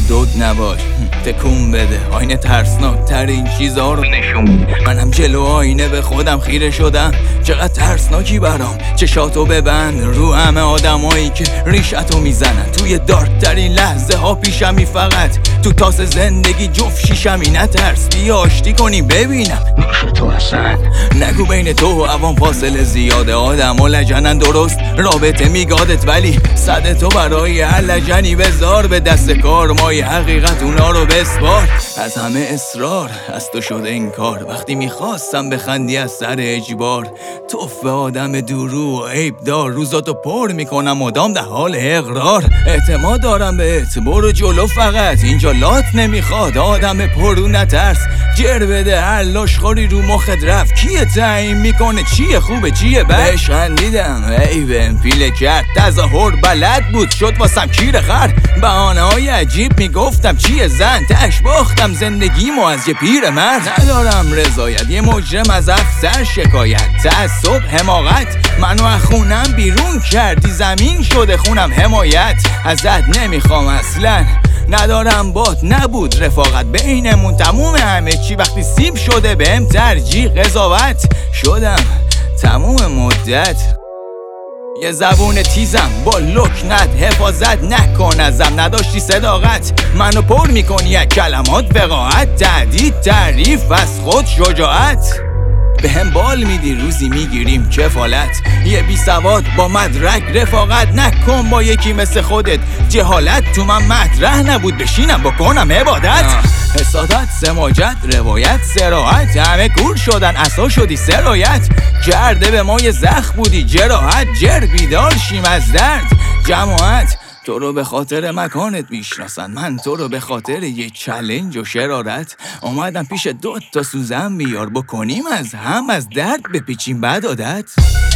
دود نباش، تکون بده. آینه ترسناک تر این چیزها رو نشون میده. منم جلو آینه به خودم خیره شدم، چقدر ترسناکی برام. چشاتو ببند رو همه آدمایی که ریشتو میزنن. توی دارک ترین لحظه ها پیشمی، فقط تو تاس زندگی جفت شیشمی. نترس بیا آشتی کنیم ببینم نیش تو اصلا. نگو بین تو و عوام فاصله زیاده، آدم و لجنن درست رابطه میگادت، ولی صد تو برای هر لجنی بذار به دست کار. مای حقیقت اونا رو بسپار. از همه اصرار از تو شده این کار، وقتی میخواستم بخندی از سر اجبار. توف به آدم درو و عیب دار، روزاتو پر میکنم مدام در حال اقرار. اعتماد دارم بهت برو جلو، فقط اینجا لات نمیخواد آدم پرو. نترس جر بده هر لاشخوری رو مخت رفت. کیه تعیین میکنه چیه خوبه چیه بد؟ بهش خندیدم ای بهم پیله کرد، تظاهر بلد بود شد واسم کیر خر. بهانه های عجیب میگفتم چیه زن، تش باختم زندگیمو از یه پیر مرد. ندارم رضایت یه مجرم از افسر شکایت، تعصب حماقت منو از خونم بیرون کردی. زمین شده خونم حمایت ازت نمیخوام اصلا. ندارم بات نبود رفاقت بینمون تموم همه چی. وقتی سیب شده بهم ترجیح قضاوت شدم تموم مدت. یه زبون تیزم با لکنت، حفاظت نکن ازم. نداشتی صداقت منو پر میکنی از کلمات وقاحت. تهدید تعریف از خود شجاعت. به هم بال میدی روزی میگیریم کفالت. یه بی سواد با مدرک رفاقت نکن با یکی مثل خودت. جهالت تو من مطرح نبود بشینم بکنم عبادت. حسادت سماجت روایت سراحت، همه کور شدن عصا شدی سرایت. کرده به ما یه زخم بودی جراحت، جر بیدار شیم از درد. جماعت تو رو به خاطر مکانت میشناسن، من تو رو به خاطر یه چالش و شرارت. اومدم پیش 2 تا سوزن بیار بکنیم از هم، از درد بپیچیم بعد عادت.